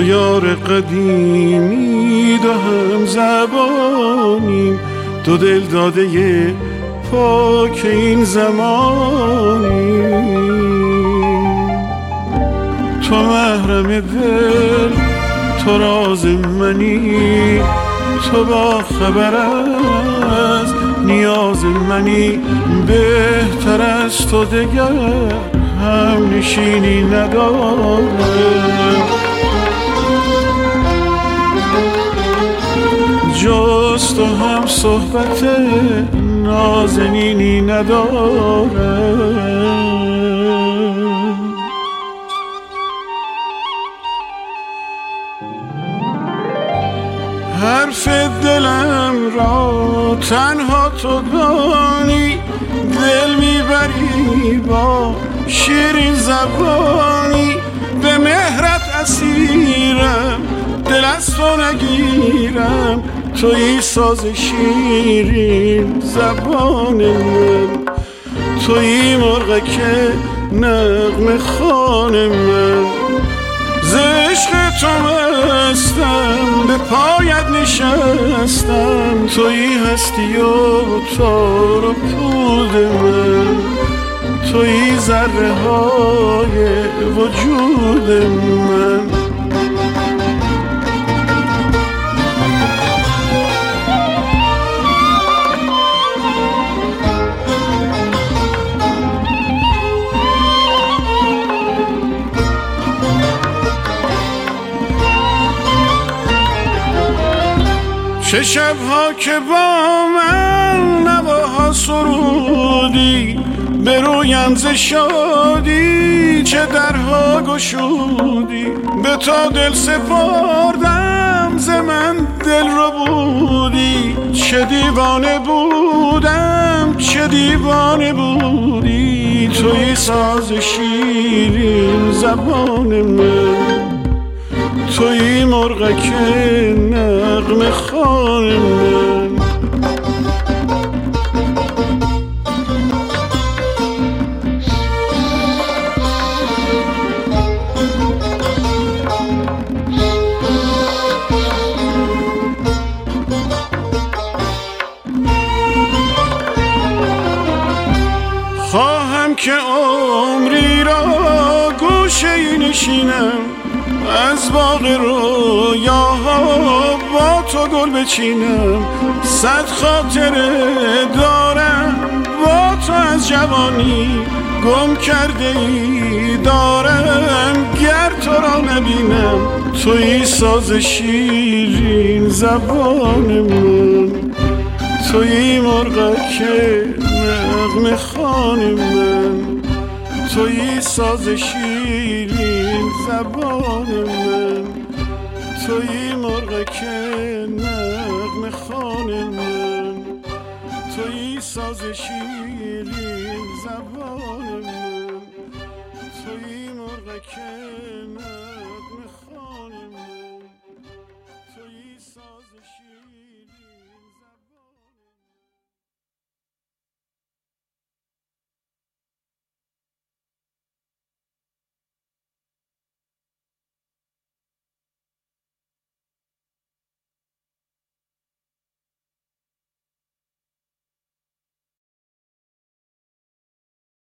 تو یار قدیمی دو هم زبانیم، دو دل داده پاک این زمانیم. تو محرم دل، تو راز منی، تو با خبر از نیاز منی. بهتر از تو دگر هم نشینی ندارم، جز تو هم صحبت نازنینی ندارم. حرف دلم را تنها تو دانی، دل میبری با شیرین زبانی. به مهرت اسیرم، دل از تو نگیرم، تویی ساز شیرین زبان من، تویی مرغک نغمه خوان من. ز عشق تو مستم، به پایت نشستم، تویی هستی و تار و پود من، تویی ذره های وجود من. چه شبها که با من نواها سرودی، برویم ز شادی چه درها گشودی. به تو دل سپردم، ز من دل رو بودی. چه دیوانه بودم، چه دیوانه بودی. توی ساز شیرین زبان من، توی مرغک نغمه خوان من. خواهم که عمری را گوشه نشینم، از باغ رویاها با تو گل بچینم. صد خاطره دارم با تو از جوانی، گم کرده ای دارم گر تو را نبینم. تویی ساز شیرین زبان من، تویی مرغک نغمه خوان من، تویی ساز شیرین زبان من، تویی مرغک نغمه خوان من، تویی ساز شیرین زبان من، تویی مرغک نغمه خوان من، تویی ساز شیرین